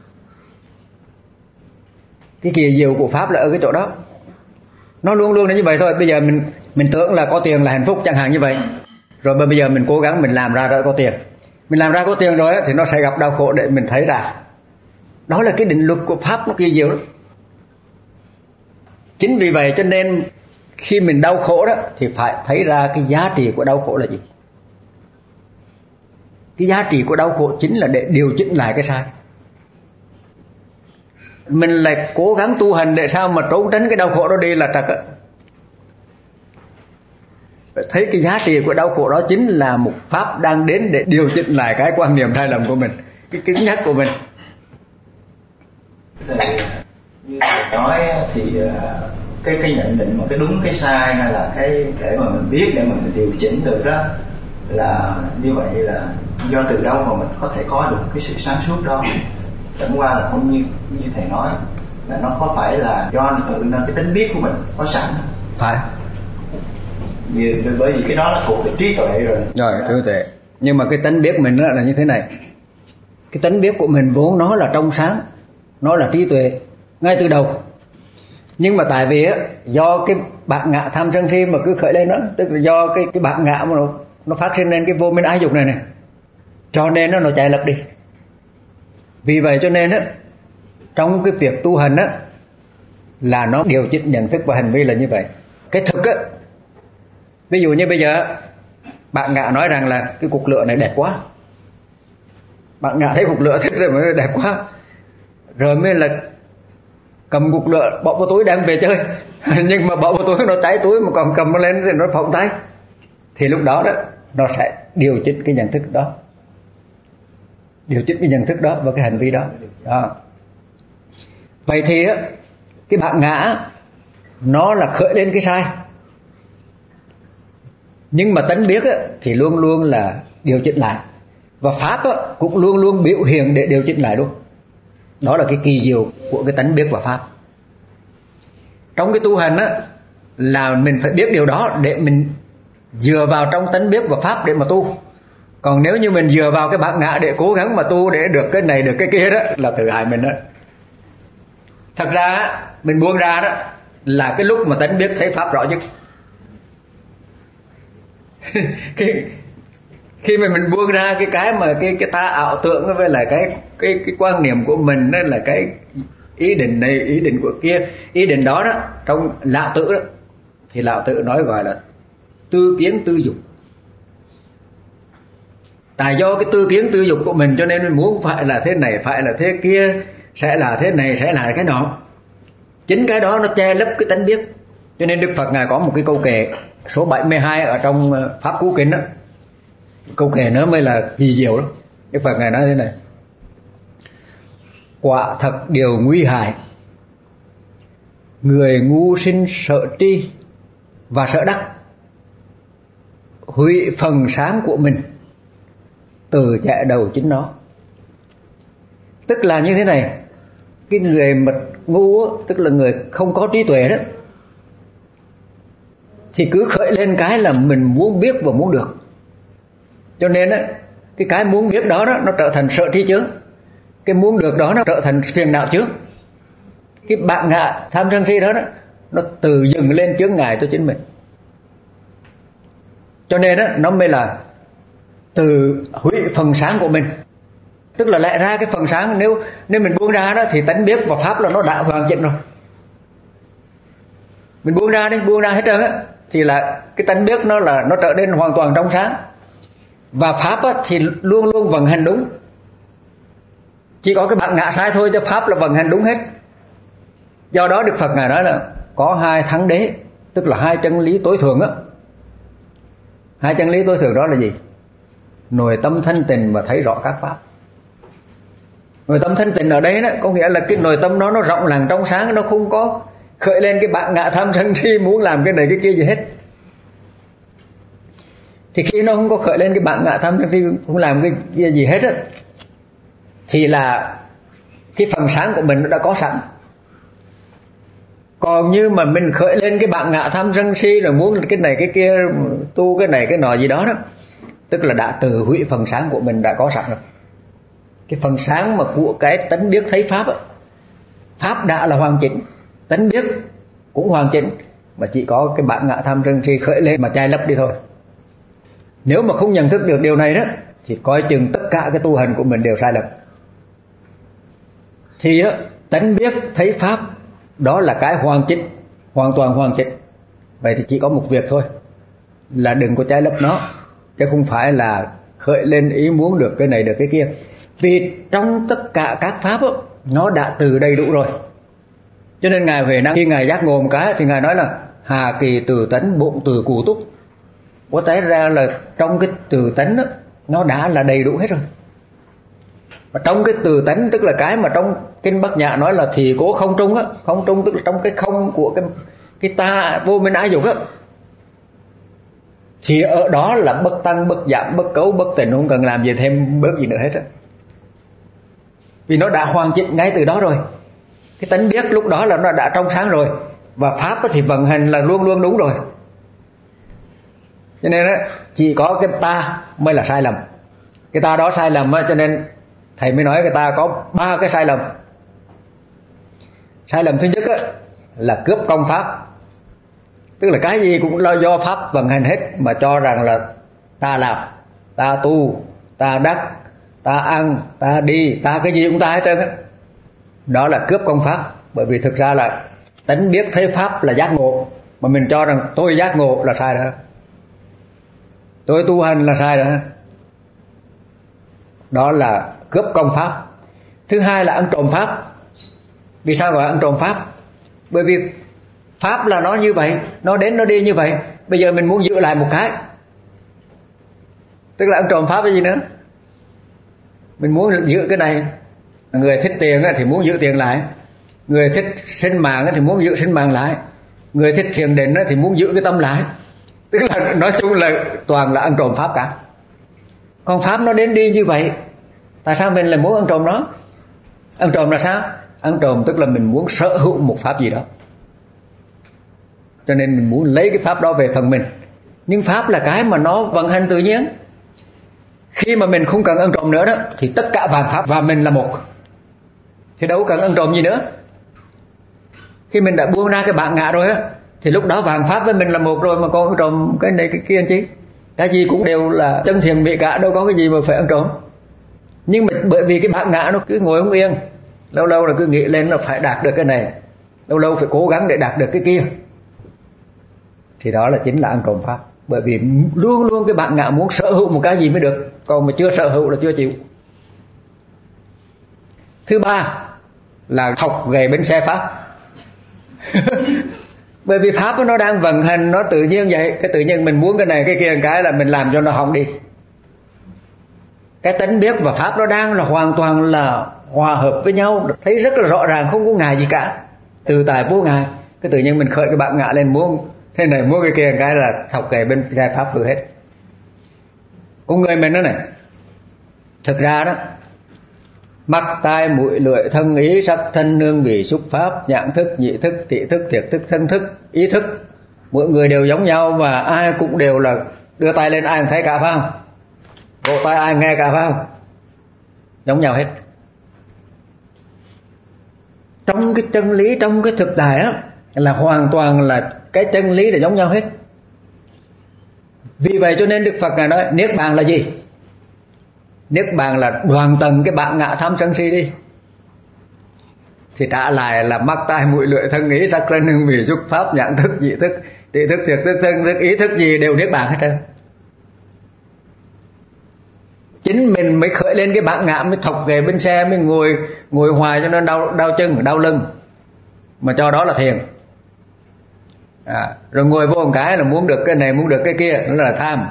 Cái kỳ diệu của pháp là ở cái chỗ đó. Nó luôn luôn là như vậy thôi. Bây giờ mình tưởng là có tiền là hạnh phúc chẳng hạn như vậy, rồi bây giờ mình cố gắng mình làm ra có tiền. Mình làm ra có tiền rồi thì nó sẽ gặp đau khổ để mình thấy ra. Đó là cái định luật của pháp, nó kỳ diệu đó. Chính vì vậy cho nên khi mình đau khổ đó thì phải thấy ra cái giá trị của đau khổ là gì. Cái giá trị của đau khổ chính là để điều chỉnh lại cái sai. Mình lại cố gắng tu hành để sao mà trốn tránh cái đau khổ đó đi là trật á. Thấy cái giá trị của đau khổ đó chính là một pháp đang đến để điều chỉnh lại cái quan niệm sai lầm của mình, cái cứng nhắc của mình. Như thầy nói thì cái nhận định mà cái đúng cái sai, hay là cái để mà mình biết để mà mình điều chỉnh được đó, là như vậy là do từ đâu mà mình có thể có được cái sự sáng suốt đó. Chẳng qua là cũng như thầy nói là nó có phải là do tự nên cái tính biết của mình có sẵn phải, bởi vì cái đó nó thuộc về trí tuệ rồi. Trí tuệ. Nhưng mà cái tính biết mình là như thế này. Cái tính biết của mình vốn nó là trong sáng, nó là trí tuệ ngay từ đầu. Nhưng mà tại vì do cái bản ngã tham sân si mà cứ khởi lên đó, tức là do cái bản ngã mà nó phát sinh lên cái vô minh ái dục này, cho nên nó chạy lập đi. Vì vậy cho nên trong cái việc tu hành là nó điều chỉnh nhận thức và hành vi là như vậy. Cái thực ví dụ như bây giờ bạn ngã nói rằng là cái cục lửa này đẹp quá, bạn ngã thấy cục lửa thích rồi mới đẹp quá, rồi mới là cầm cục lửa bỏ vào túi đem về chơi. Nhưng mà bỏ vào túi nó cháy túi, mà còn cầm nó lên thì nó phỏng tay. Thì lúc đó nó sẽ điều chỉnh cái nhận thức đó, điều chỉnh cái nhận thức đó và cái hành vi đó. Vậy thì Cái bản ngã nó là khởi lên cái sai, nhưng mà tánh biết thì luôn luôn là điều chỉnh lại, và pháp cũng luôn luôn biểu hiện để điều chỉnh lại luôn. Đó là cái kỳ diệu của cái tánh biết và pháp. Trong cái tu hành là mình phải biết điều đó để mình dựa vào trong tánh biết và pháp để mà tu. Còn nếu như mình dựa vào cái bản ngã để cố gắng mà tu để được cái này được cái kia đó là tự hại mình đó. Thật ra mình buông ra đó là cái lúc mà tánh biết thấy pháp rõ nhất. Khi mà mình buông ra cái mà cái ta ảo tưởng với lại cái quan niệm của mình đó là cái ý định này ý định của kia, ý định đó trong lão tử đó thì lão tử nói gọi là tư kiến tư dục. Tại do cái tư kiến tư dục của mình cho nên mình muốn phải là thế này, phải là thế kia, sẽ là thế này, sẽ là cái nọ. Chính cái đó nó che lấp cái tánh biết. Cho nên Đức Phật Ngài có một cái câu kệ số 72 ở trong Pháp Cú Kinh đó. Câu kệ nó mới là kỳ diệu đó. Đức Phật Ngài nói thế này: quả thật điều nguy hại, người ngu sinh sợ tri và sợ đắc, hủy phần sáng của mình, từ chạy đầu chính nó. Tức là như thế này, cái người mà ngu tức là người không có trí tuệ đó, thì cứ khởi lên cái là mình muốn biết và muốn được. Cho nên cái muốn biết đó nó trở thành sợ tri chướng, cái muốn được đó nó trở thành phiền não chướng. Cái bản ngã tham sân si đó nó tự dừng lên chướng ngại cho chính mình. Cho nên nó mới là từ hủy phần sáng của mình. Tức là lại ra cái phần sáng, nếu mình buông ra đó thì tánh biết và pháp là nó đã hoàn chỉnh rồi. Mình buông ra đi, buông ra hết trơn thì là cái tánh biết nó trở nên hoàn toàn trong sáng. Và pháp thì luôn luôn vận hành đúng. Chỉ có cái bản ngã sai thôi, cho pháp là vận hành đúng hết. Do đó Đức Phật Ngài nói là có hai thắng đế, tức là hai chân lý tối thượng. Hai chân lý tối thượng đó là gì? Nội tâm thanh tịnh và thấy rõ các pháp. Nội tâm thanh tịnh ở đây có nghĩa là cái nội tâm đó nó rộng lặng trong sáng, nó không có khởi lên cái bản ngã tham sân si muốn làm cái này cái kia gì hết. Thì khi nó không có khởi lên cái bản ngã tham sân si không làm cái kia gì hết thì là cái phần sáng của mình nó đã có sẵn. Còn như mà mình khởi lên cái bản ngã tham sân si rồi muốn cái này cái kia, tu cái này cái nọ gì đó tức là đã tự hủy phần sáng của mình đã có sẵn rồi. Cái phần sáng mà của cái tánh biết thấy pháp pháp đã là hoàn chỉnh, tánh biết cũng hoàn chỉnh, mà chỉ có cái bản ngã tham sân si khởi lên mà chai lấp đi thôi. Nếu mà không nhận thức được điều này thì coi chừng tất cả cái tu hành của mình đều sai lầm. Thì tánh biết thấy pháp đó là cái hoàn chỉnh, hoàn toàn hoàn chỉnh. Vậy thì chỉ có một việc thôi, là đừng có trái lấp nó, chứ không phải là khởi lên ý muốn được cái này được cái kia. Vì trong tất cả các pháp nó đã từ đầy đủ rồi. Cho nên Ngài Huệ Năng khi Ngài giác ngộ một cái thì Ngài nói là hà kỳ từ tánh bụng từ cụ túc. Có thấy ra là trong cái từ tánh nó đã là đầy đủ hết rồi. Và trong cái từ tánh tức là cái mà trong kinh Bát Nhã nói là thì cố không trung không trung tức là trong cái không của cái ta vô minh ái dục thì ở đó là bất tăng bất giảm bất cấu bất tịnh, không cần làm gì thêm bớt gì nữa hết vì nó đã hoàn chỉnh ngay từ đó rồi. Cái tánh biết lúc đó là nó đã trong sáng rồi, và pháp thì vận hành là luôn luôn đúng rồi. Cho nên chỉ có cái ta mới là sai lầm. Cái ta đó sai lầm cho nên thầy mới nói cái ta có 3 cái sai lầm. Sai lầm thứ nhất là cướp công pháp, tức là cái gì cũng do pháp vận hành hết, mà cho rằng là ta làm, ta tu, ta đắc, ta ăn, ta đi, ta cái gì cũng ta hết trơn đó là cướp công pháp. Bởi vì thực ra là tánh biết thấy pháp là giác ngộ, mà mình cho rằng tôi giác ngộ là sai đó, tôi tu hành là sai đó. Đó là cướp công pháp. Thứ hai là ăn trộm pháp. Vì sao gọi ăn trộm pháp? Bởi vì pháp là nó như vậy, nó đến nó đi như vậy, bây giờ mình muốn giữ lại một cái, tức là ăn trộm pháp cái gì nữa. Mình muốn giữ cái này, người thích tiền thì muốn giữ tiền lại, Người thích sinh mạng thì muốn giữ sinh mạng lại, người thích thiền định thì muốn giữ cái tâm lại. Tức là nói chung là toàn là ăn trộm pháp cả. Còn pháp nó đến đi như vậy, tại sao mình lại muốn ăn trộm nó? Ăn trộm là sao? Ăn trộm tức là mình muốn sở hữu một pháp gì đó, cho nên mình muốn lấy cái pháp đó về phần mình. Nhưng pháp là cái mà nó vận hành tự nhiên. Khi mà mình không cần ăn trộm nữa đó, thì tất cả vạn pháp và mình là một, thì đâu cần ăn trộm gì nữa. Khi mình đã buông ra cái bản ngã rồi á, thì lúc đó vạn pháp với mình là một rồi, mà còn ăn trộm cái này cái kia chứ. Cái gì cũng đều là chân thiện mỹ cả, đâu có cái gì mà phải ăn trộm. Nhưng mà bởi vì cái bản ngã nó cứ ngồi không yên, lâu lâu là cứ nghĩ lên là phải đạt được cái này, lâu lâu phải cố gắng để đạt được cái kia, thì đó là chính là ăn trộm pháp. Bởi vì luôn luôn cái bản ngã muốn sở hữu một cái gì mới được, còn mà chưa sở hữu là chưa chịu. Thứ ba là học về bánh xe pháp. Bởi vì pháp nó đang vận hành nó tự nhiên vậy, cái tự nhiên mình muốn cái này cái kia cái là mình làm cho nó hỏng đi. Cái tánh biết và pháp nó đang là hoàn toàn là hòa hợp với nhau, thấy rất là rõ ràng, không có ngại gì cả, tự tại vô ngại. Cái tự nhiên mình khởi cái bản ngã lên muốn thế này muốn cái kia cái là thọc kề bên xe pháp vừa hết. Con người mình đó này, thực ra đó, mắt tai mũi lưỡi thân ý sắc thân nương vị xúc pháp nhãn thức nhị thức thị thức thiệt thức thân thức ý thức, mỗi người đều giống nhau và ai cũng đều là đưa tay lên ai cũng thấy cả, phải không? Vỗ tay ai nghe cả, phải không? Giống nhau hết. Trong cái chân lý, trong cái thực tại á, là hoàn toàn là cái chân lý là giống nhau hết. Vì vậy cho nên Đức Phật Ngài nói niết bàn là gì? Niết bàn là hoàn tận cái bản ngã tham sân si đi. Thì trả lại là mắt tai mũi lưỡi thân ý sắc thân hương vị xúc pháp nhãn thức nhị thức thị thức thiệt thức thân thức ý thức gì đều niết bàn hết trơn. Chính mình mới khởi lên cái bản ngã, mới thọc về bên xe, mới ngồi hoài cho nên đau chân đau lưng, mà cho đó là thiền. Rồi ngồi vô một cái là muốn được cái này muốn được cái kia, đó là tham.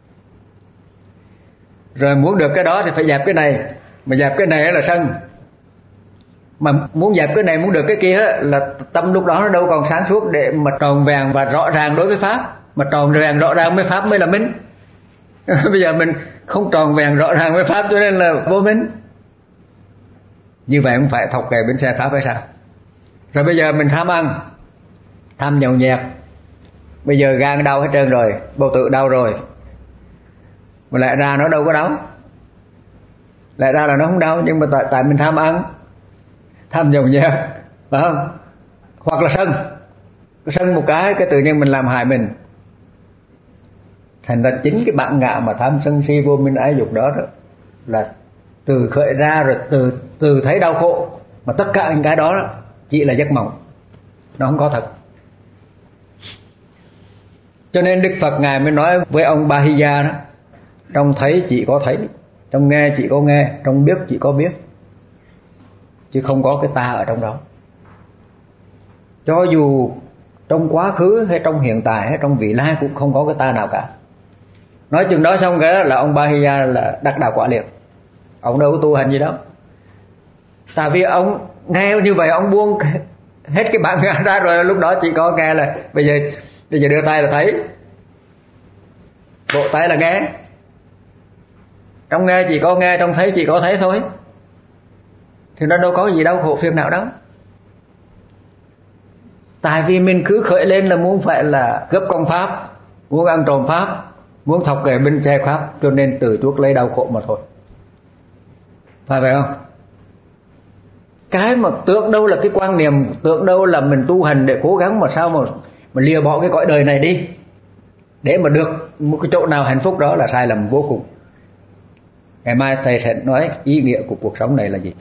Rồi muốn được cái đó thì phải dẹp cái này, mà dẹp cái này là sân. Mà muốn dẹp cái này muốn được cái kia là tâm lúc đó nó đâu còn sáng suốt để mà tròn vẹn và rõ ràng đối với pháp. Mà tròn vẹn rõ ràng với pháp mới là minh. Bây giờ mình không tròn vẹn rõ ràng với pháp cho nên là vô minh. Như vậy không phải thọc kề bên xe pháp hay sao? Rồi bây giờ mình tham ăn, tham nhậu nhẹt, bây giờ gan đau hết trơn rồi, bầu tử đau rồi, mà lại ra nó đâu có đau, lại ra là nó không đau, nhưng mà tại mình tham ăn, tham nhậu nhẹt, phải không? Hoặc là sân một cái tự nhiên mình làm hại mình. Thành ra chính cái bản ngã mà tham sân si vô minh ái dục đó là từ khởi ra rồi từ thấy đau khổ, mà tất cả những cái đó chỉ là giấc mộng, nó không có thật. Cho nên Đức Phật Ngài mới nói với ông Bahiya đó, trong thấy chỉ có thấy, trong nghe chỉ có nghe, trong biết chỉ có biết, chứ không có cái ta ở trong đó. Cho dù trong quá khứ hay trong hiện tại hay trong vị lai cũng không có cái ta nào cả. Nói chừng đó xong cái là ông Bahiya là đắc đạo quả liền. Ông đâu có tu hành gì đâu. Tại vì ông nghe như vậy ông buông hết cái bản ngã ra rồi, lúc đó chỉ có nghe là bây giờ đưa tay là thấy, bộ tay là nghe, trong nghe chỉ có nghe, trong thấy chỉ có thấy thôi, thì nó đâu có gì đau khổ phiền não đâu. Tại vì mình cứ khởi lên là muốn phải là cướp công pháp, muốn ăn trộm pháp, muốn thọc kề bên che pháp, cho nên từ chuốc lấy đau khổ mà thôi. Phải vậy không? Cái mà tưởng đâu là cái quan niệm, tưởng đâu là mình tu hành để cố gắng mà sao mà lìa bỏ cái cõi đời này đi để mà được một cái chỗ nào hạnh phúc, đó là sai lầm vô cùng. Ngày mai thầy sẽ nói ý nghĩa của cuộc sống này là gì.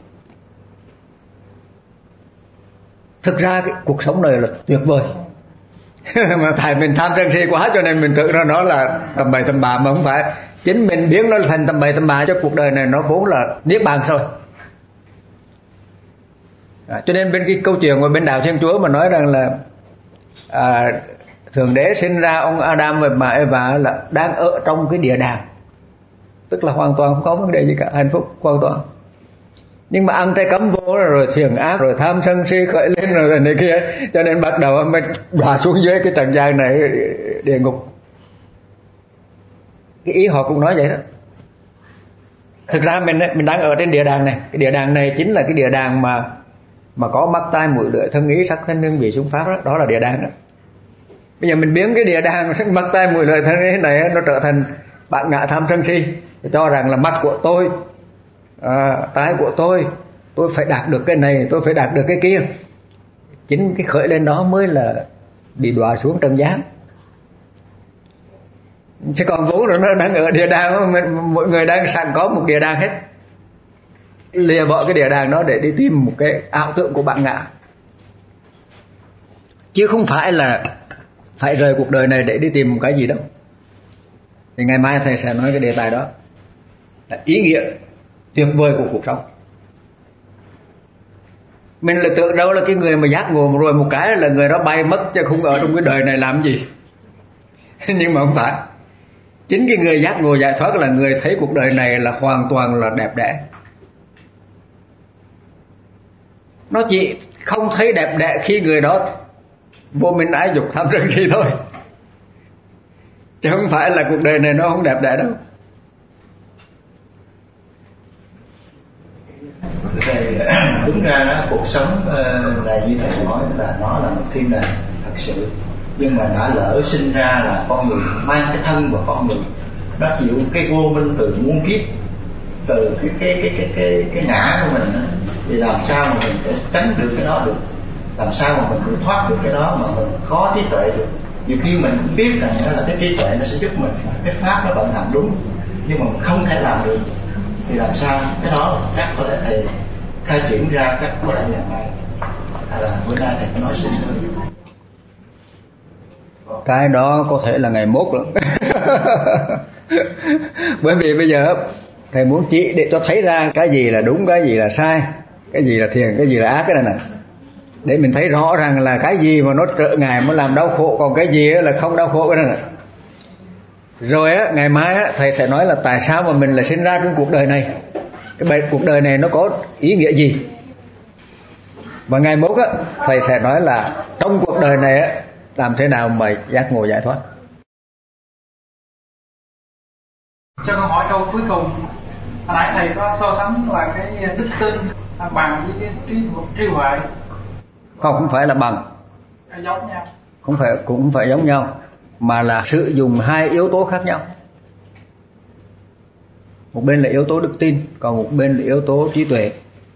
Thực ra cái cuộc sống này là tuyệt vời. Mà tại mình tham sân si quá cho nên mình tưởng ra nó là tầm bậy tầm bạ, mà không phải. Chính mình biến nó thành tầm bậy tầm bạ, cho cuộc đời này nó vốn là niết bàn rồi. Cho nên bên cái câu chuyện của bên đạo Thiên Chúa mà nói rằng là Thượng Đế sinh ra ông Adam và bà Eva là đang ở trong cái địa đàng, tức là hoàn toàn không có vấn đề gì cả, hạnh phúc hoàn toàn. Nhưng mà ăn trái cấm vô rồi thiền ác, rồi tham sân si khởi lên rồi này kia, cho nên bắt đầu mình đọa xuống dưới cái trần gian này, địa ngục. Cái ý họ cũng nói vậy đó. Thực ra mình đang ở trên địa đàng này. Cái địa đàng này chính là cái địa đàng mà có mắt tai mũi lưỡi thân ý sắc thân hương vị xúc pháp đó. Đó là địa đàng đó. Bây giờ mình biến cái địa đàng mắt tai mũi lưỡi thân ý này nó trở thành bản ngã tham sân si, cho rằng là mắt của tôi, tai của tôi phải đạt được cái này, tôi phải đạt được cái kia. Chính cái khởi lên đó mới là bị đọa xuống trần gian. Chứ còn vốn rồi nó đang ở địa đàng, mọi người đang sẵn có một địa đàng hết, lìa bỏ cái địa đàng đó để đi tìm một cái ảo tượng của bản ngã, chứ không phải là phải rời cuộc đời này để đi tìm một cái gì đâu. Thì ngày mai thầy sẽ nói cái đề tài đó là ý nghĩa tuyệt vời của cuộc sống. Mình lại tưởng đâu là cái người mà giác ngộ rồi một cái là người đó bay mất, chứ không ở trong cái đời này làm gì. Nhưng mà không phải. Chính cái người giác ngộ giải thoát là người thấy cuộc đời này là hoàn toàn là đẹp đẽ. Nó chỉ không thấy đẹp đẽ khi người đó vô minh ái dục tham sân si thôi, chứ không phải là cuộc đời này nó không đẹp đẽ đâu. Về đúng ra đó, cuộc sống này như thầy nói là nó là một thiên đàng thật sự, nhưng mà đã lỡ sinh ra là con người mang cái thân vào con người, nó chịu cái vô minh từ muôn kiếp, từ cái ngã của mình đó. Thì làm sao mà mình sẽ tránh được cái đó được, làm sao mà mình cũng thoát được cái đó mà mình có trí tuệ được. Nhiều khi mình cũng biết rằng là cái trí tuệ nó sẽ giúp mình, cái pháp nó vận hành đúng, nhưng mà mình không thể làm được. Thì làm sao cái đó chắc có lẽ thầy khai triển ra, chắc có lẽ ngày mai hay là bữa nay thầy nói sơ sơ. Cái đó có thể là ngày mốt rồi. Bởi vì bây giờ thầy muốn chỉ để cho thấy ra cái gì là đúng, cái gì là sai, cái gì là thiền, cái gì là ác, cái này nè, để mình thấy rõ ràng là cái gì mà nó trợ ngài mới làm đau khổ, còn cái gì là không đau khổ, cái này nè. Rồi á, ngày mai á, thầy sẽ nói là tại sao mà mình lại sinh ra trong cuộc đời này, cái cuộc đời này nó có ý nghĩa gì. Và ngày mốt á, thầy sẽ nói là trong cuộc đời này á, làm thế nào mà giác ngộ giải thoát. Cho con hỏi câu cuối cùng. Hồi nãy thầy có so sánh là cái đức tin bằng với cái trí huệ. Không phải là bằng, Giống nhau. cũng không phải giống nhau, mà là sử dụng hai yếu tố khác nhau. Một bên là yếu tố đức tin, còn một bên là yếu tố trí tuệ.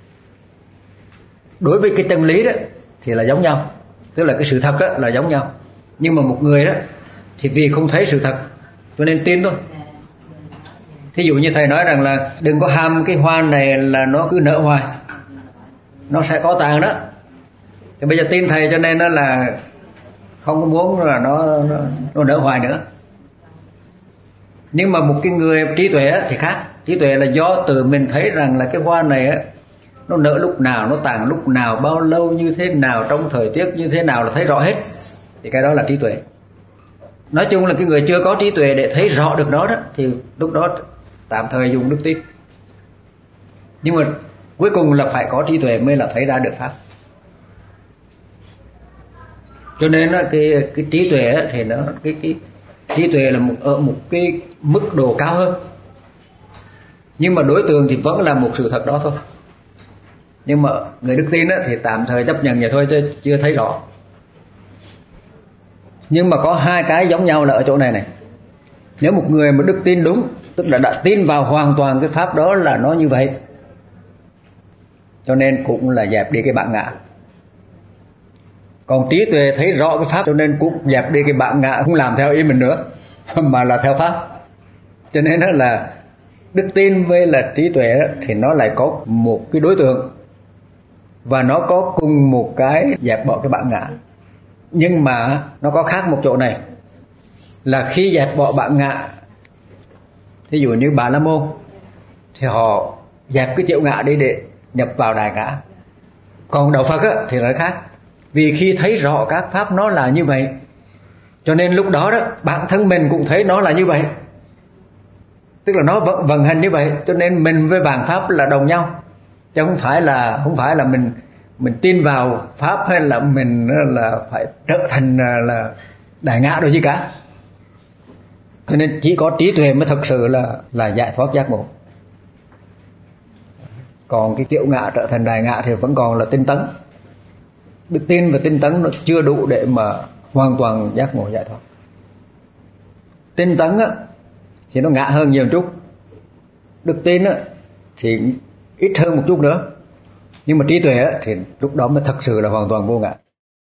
Đối với cái chân lý đó thì là giống nhau, tức là cái sự thật đó là giống nhau. Nhưng mà một người đó thì vì không thấy sự thật cho nên tin thôi. Thí dụ như thầy nói rằng là đừng có ham cái hoa này là nó cứ nở hoài, nó sẽ có tàn đó. Thì bây giờ tin thầy cho nên nó là không có muốn là nó nở hoài nữa. Nhưng mà một cái người trí tuệ thì khác. Trí tuệ là do tự mình thấy rằng là cái hoa này nó nở lúc nào, nó tàn lúc nào, bao lâu, như thế nào, trong thời tiết như thế nào là thấy rõ hết. Thì cái đó là trí tuệ. Nói chung là cái người chưa có trí tuệ để thấy rõ được đó thì lúc đó tạm thời dùng đức tin. Nhưng mà cuối cùng là phải có trí tuệ mới là thấy ra được pháp. Cho nên cái trí tuệ thì nó cái trí tuệ là ở một cái mức độ cao hơn, nhưng mà đối tượng thì vẫn là một sự thật đó thôi. Nhưng mà người đức tin thì tạm thời chấp nhận vậy thôi, chứ chưa thấy rõ. Nhưng mà có hai cái giống nhau là ở chỗ này này. Nếu một người mà đức tin đúng, tức là đã tin vào hoàn toàn cái pháp đó là nó như vậy, cho nên cũng là dẹp đi cái bản ngã. Còn trí tuệ thấy rõ cái pháp cho nên cũng dẹp đi cái bản ngã, không làm theo ý mình nữa mà là theo pháp. Cho nên đó là đức tin với là trí tuệ thì nó lại có một cái đối tượng, và nó có cùng một cái dẹp bỏ cái bản ngã. Nhưng mà nó có khác một chỗ này, là khi dẹp bỏ bản ngã, thí dụ như Bà La Môn thì họ dẹp cái triệu ngã đi để nhập vào đại ngã. Còn đạo Phật thì nó khác. Vì khi thấy rõ các pháp nó là như vậy, cho nên lúc đó bản thân mình cũng thấy nó là như vậy, tức là nó vận hành như vậy, cho nên mình với bản pháp là đồng nhau. chứ không phải là mình tin vào pháp, hay là mình là phải trở thành là đại ngã đâu gì cả. Cho nên chỉ có trí tuệ mới thật sự là giải thoát giác ngộ. Còn cái kiểu ngã trở thành đại ngã thì vẫn còn là tinh tấn. Đức tin và tinh tấn nó chưa đủ để mà hoàn toàn giác ngộ giải thoát. Tinh tấn á thì nó ngã hơn nhiều chút, đức tin á thì ít hơn một chút nữa, nhưng mà trí tuệ á thì lúc đó mới thật sự là hoàn toàn vô ngã.